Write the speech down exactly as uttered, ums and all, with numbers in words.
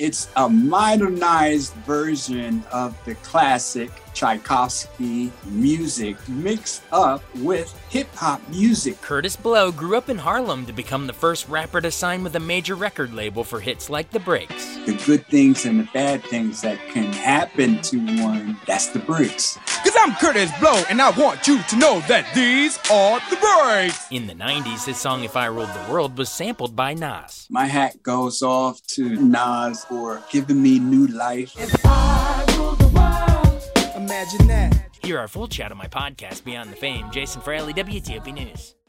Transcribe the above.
It's a modernized version of the classic Tchaikovsky music mixed up with hip-hop music. Kurtis Blow grew up in Harlem to become the first rapper to sign with a major record label for hits like The Breaks. The good things and the bad things that can happen to one, that's the breaks. Cause I'm Kurtis Blow, and I want you to know that these are the breaks. In the nineties, his song If I Ruled the World was sampled by Nas. My hat goes off to Nas for giving me new life. If I ruled the world, imagine that. Hear our full chat on my podcast, Beyond the Fame. Jason Fraley, W T O P News.